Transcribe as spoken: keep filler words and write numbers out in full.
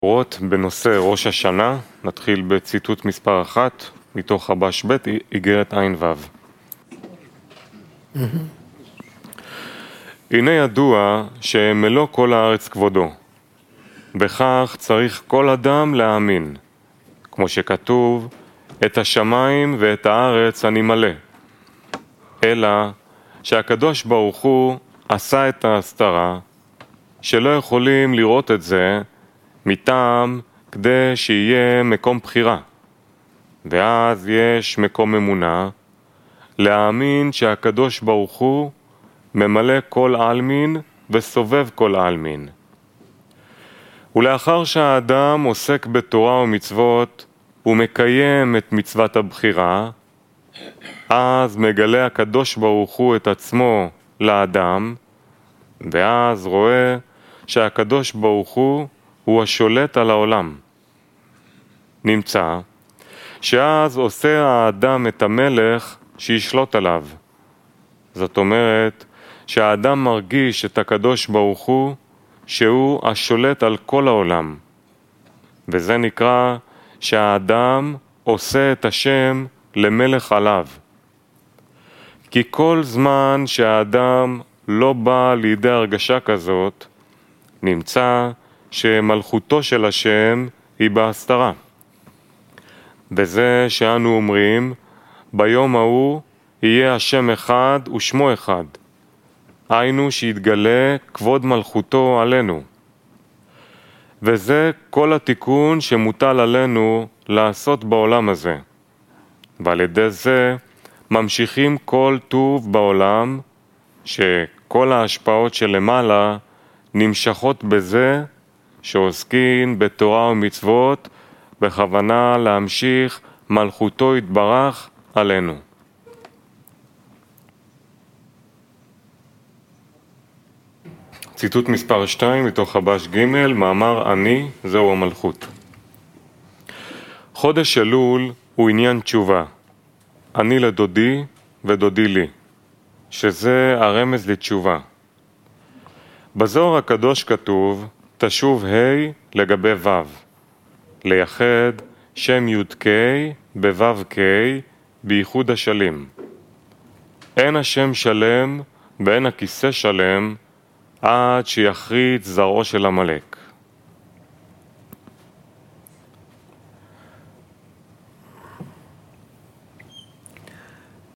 בנושא ראש השנה, נתחיל בציטוט מספר אחת, מתוך חבש ב' איגרת עין ו'. הנה ידוע שמלוא כל הארץ כבודו, בכך צריך כל אדם להאמין, כמו שכתוב, את השמיים ואת הארץ אני מלא, אלא שהקדוש ברוך הוא עשה את ההסתרה, שלא יכולים לראות את זה, מטעם כדי שיהיה מקום בחירה, ואז יש מקום אמונה, להאמין שהקדוש ברוך הוא ממלא כל עלמין וסובב כל עלמין. ולאחר שהאדם עוסק בתורה ומצוות ומקיים את מצוות הבחירה, אז מגלה הקדוש ברוך הוא את עצמו לאדם, ואז רואה שהקדוש ברוך הוא הוא השולט על העולם. נמצא שאז עושה האדם את המלך שישלוט עליו. זאת אומרת שהאדם מרגיש את הקדוש ברוך הוא שהוא השולט על כל העולם. וזה נקרא שהאדם עושה את השם למלך עליו. כי כל זמן שהאדם לא בא לידי הרגשה כזאת, נמצא שמלכותו של השם היא בהסתרה. וזה שאנו אומרים, ביום ההוא יהיה השם אחד ושמו אחד. היינו שיתגלה כבוד מלכותו עלינו. וזה כל התיקון שמוטל עלינו לעשות בעולם הזה. ועל ידי זה ממשיכים כל טוב בעולם, שכל ההשפעות שלמעלה נמשכות בזה שעוסקים בתורה ומצוות בכוונה להמשיך מלכותו יתברך עלינו. ציטוט מספר שתיים מתוך חבש ג' מאמר אני זהו המלכות. חודש אלול הוא עניין תשובה, אני לדודי ודודי לי, שזה הרמז לתשובה. בזוהר הקדוש כתוב תשוב ה' לגבי ו', לייחד שם י' ק' בו' ק' בייחוד השלים. אין השם שלם ואין הכיסא שלם עד שיחריץ זרעו של המלך.